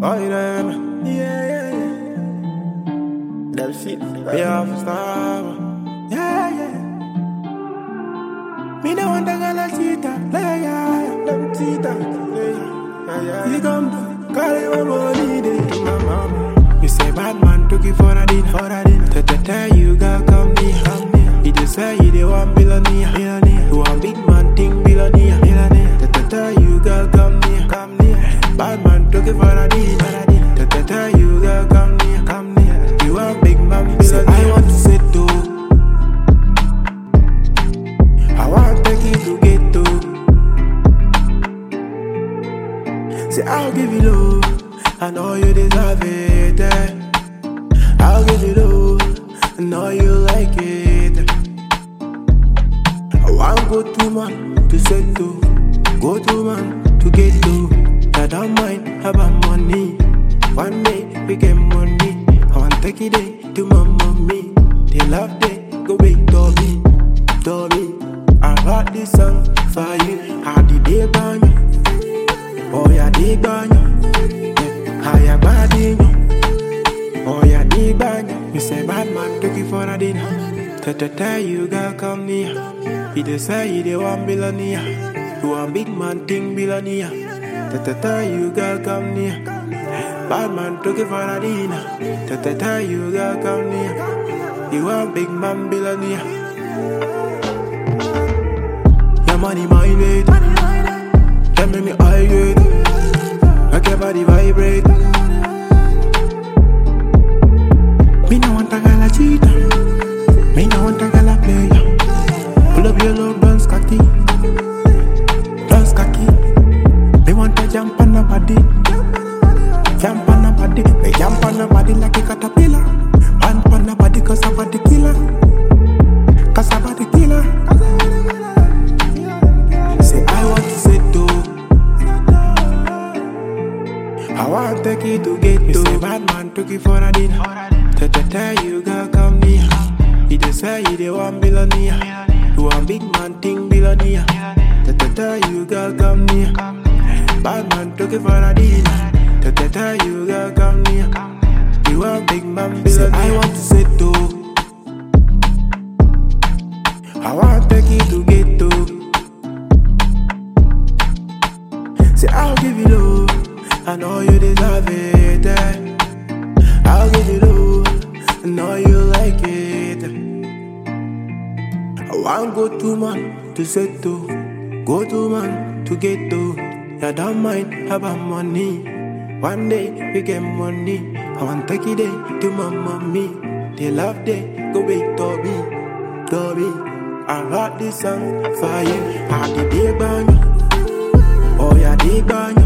Boy, them. Yeah. Them shit. We have to stop. Yeah. Me no want a girl like cheetah. Yeah. Them cheetah. Yeah. You come to call it my money. To my mama. You say bad man took it for a dinner. Tell you girl come near. He just say he the one billionaire. You want big man thing billionaire. Tell you girl come near. Bad man took it for a dinner. Tell you girl come near. You want big man billionaire. I want to sit to. I want to take it to get to. Say I'll give you love. I know you deserve it. I'll give you love. I know you like it. I want go to man to set to. Go to man to get to. I don't mind about money. One day we get money. I want to take it day to my mommy. They love day, go big Dobby. I wrote this song for you. I did it on you. Oh yeah, dig on you. I am bad in you. Oh yeah, dig on you. You say bad man took it for a dinner. Tell you girl come near. He just say he the one billionaire. You want big man thing billionaire. Tell you girl come near. Bad man took it for a dinner. Tell you girl come near. You want big man billionaire. Your money my weight. Tell me I get. Make your body vibrate. Me no want a girl a cheater. Me no want a girl a player. Pull up your love, dance cocky. Me want to jump on the body. Jump on the body. Me jump on the body like a caterpillar. Jump on the body cause I body killer. Cause I body killer. Say I want to say to. I want to take it to get to. Say bad man took it for a dinner. Tell you girl come near. He just say he the one billionaire. You want big man thing billionaire. Tell you girl come near. Bad man took it for a dinner. Tell you girl come near. You want big man billionaire. I want to say to. I want to take it to get to. Say I'll give you love. I know you deserve it. I'll give you love. I know you like it. I want go to man to set to. Go to man to get to. I don't mind about money. One day we get money. I want to take it day to my mommy. They love day, go big Dobby. I wrote this song for you. I did dig on you. Oh yeah, dig on you.